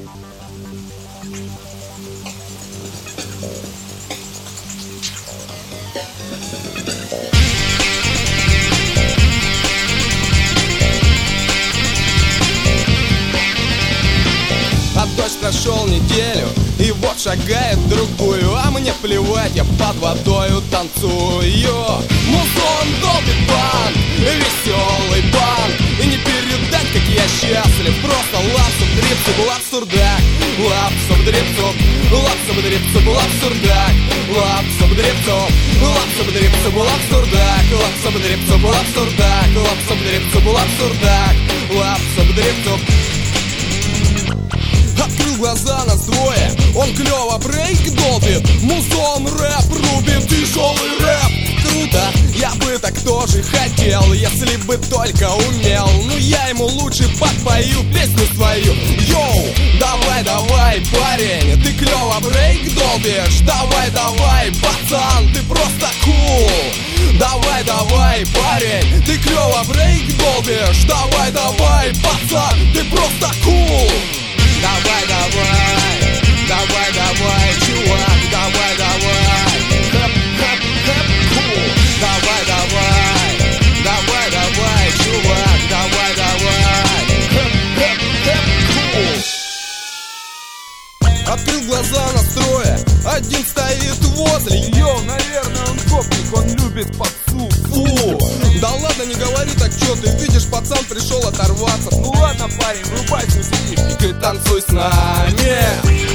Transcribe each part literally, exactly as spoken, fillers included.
А дождь прошел неделю, и вот шагает другую. А мне плевать, я под водою танцую. Музон долбит банк, веселый банк. И не передать, как я счастлив. Просто лапсом дрипсов, лапсурдак. Лапсом дрипсов, лапсом дрипсов, лапсурдак. Лапсом дрипсов, лапсом дрипсов, лапсурдак. Лапсом дрипсов, лапсурдак. Лапсом дрипсов, лапсурдак. Лапсом дрипсов. Открыл глаза на строя, он клёво брейк долбит. Музон рэп рубит, тяжелый рэп. Круто, я бы так тоже хотел, если бы только умел. Ну я ему лучше подпою песню свою. Йоу, давай, давай, парень, ты клёво брейк долбишь. Давай, давай, пацан, ты просто кул. Давай, давай, парень, ты клёво брейк долбишь. Давай, давай, пацан, ты просто кул. Давай, давай, давай, давай, чувак, давай, давай, хэп, хэп, хэп, кул. Давай, давай, давай, давай, чувак, давай, давай, хэп, хэп, хэп, кул. Открыл глаза на строя, один стоит возле. Йоу, наверное, он гопник, он любит попсу. Фу, да ладно, не говори так, чё ты видишь, пацан пришел оторваться. Ну ладно, парень, врубай свой сидишник и танцуй с нами.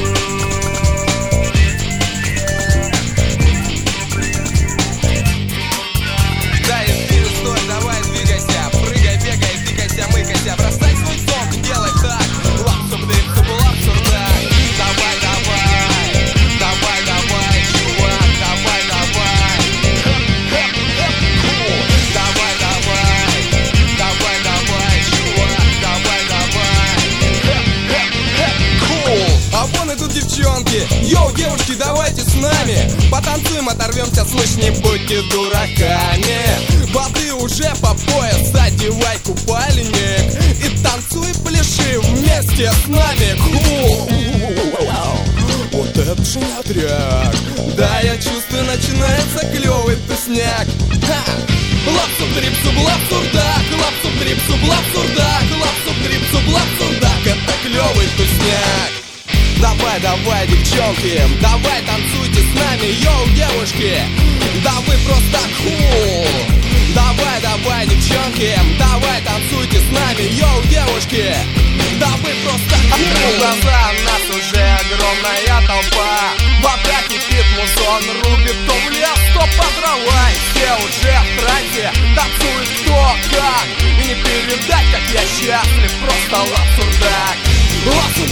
Дай им стой, давай двигайся, прыгай, бегай, тыкайся, мыкайся, бросай свой сон и делай так. Лапсом дрипсом, лапсом так. Давай, давай, давай, давай, чувак, давай, давай. Хэп, хэп, хэп, кул. Давай, давай, давай, давай, чувак, давай, давай. Хэп, хэп, хэп, кул. А вон и тут девчонки. Йоу, девушки, давайте с нами потанцуем, оторвемся, слышь, не будьте дураками. Воды уже по пояс, одевай купальник и танцуй, пляши вместе с нами. Кул. Вот это же отряд. Да, я чувствую, начинается клёвый тусняк. Лапсуп, дрипсуп, лапсурдак. Лапсуп, дрипсуп, лапсурдак. Лапсуп, дрипсуп, лапсурдак. Это клёвый тусняк. Давай, давай, девчонки, давай танцуйте с нами, йоу, девушки. Да вы просто кул. Давай, давай, девчонки, давай танцуйте с нами, йоу, девушки. Да вы просто кул. Открыл глаза, нас уже огромная толпа. Вода кипит, музон рубит, то в лес, то по дрова. И все уже в трансе, танцуют кто как. И не передать, как я счастлив, просто лапсурдак. Лапсурдак.